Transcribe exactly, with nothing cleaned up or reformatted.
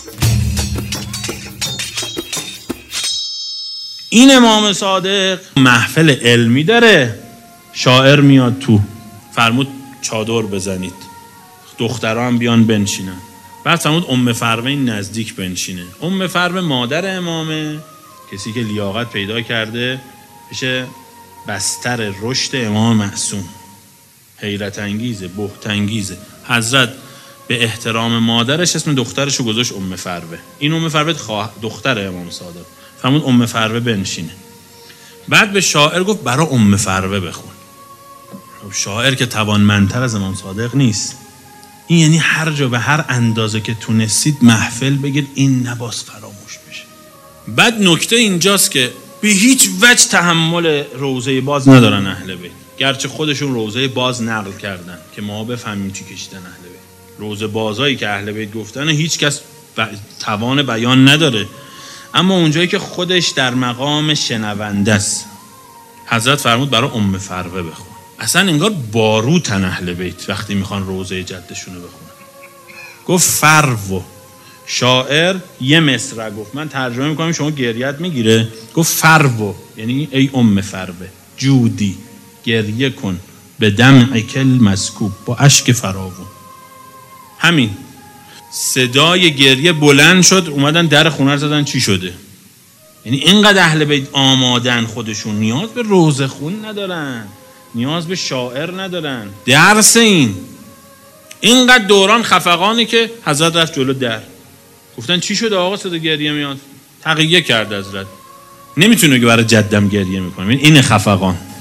این امام صادق محفل علمی داره، شاعر میاد تو، فرمود چادر بزنید، دختران بیان بنشینن. بعد فرمود ام فروه نزدیک بنشینه. ام فروه مادر امامه، کسی که لیاقت پیدا کرده بشه بستر رشد امام معصوم. حیرت انگیزه، بهت انگیزه. حضرت به احترام مادرش اسم دخترشو گذاشت ام فروه. این ام فروه دختر امام صادق. فرمود ام فروه بنشینه. بعد به شاعر گفت برای ام فروه بخون. شاعر که توانمندتر از امام صادق نیست. این یعنی هر جا به هر اندازه که تونستید محفل بگید این نباس فراموش بشه. بعد نکته اینجاست که به هیچ وجه تحمل روضه باز ندارن اهل بیت، گرچه خودشون روضه باز نقل کردن که ما بفهمیم چی کشیدن اهل بیت. روضه بازایی که اهل بیت گفتن هیچ کس ب... توان بیان نداره، اما اونجایی که خودش در مقام شنونده است، حضرت فرمود برای ام فروه بخون. اصلا انگار باروتن اهل بیت وقتی میخوان روضه جدشونو بخونن. گفت فرو، شاعر یه مصرع گفت، من ترجمه میکنم شما گریت میگیره. گفت فرو یعنی ای ام فروه، جودی گریه کن به دمعک المسکوب، با اشک فراوون. همین صدای گریه بلند شد، اومدن در خونه رو زدن چی شده. یعنی اینقدر اهل بیت آمادن، خودشون نیاز به روضه خون ندارن، نیاز به شاعر ندارن. درس این اینقدر دوران خفقانی که حضرت رفت جلو در، گفتن چی شده آقا صدا گریه میاد؟ تقیه کرد حضرت، نمیتونه که برای جدم گریه میکنه. این خفقان.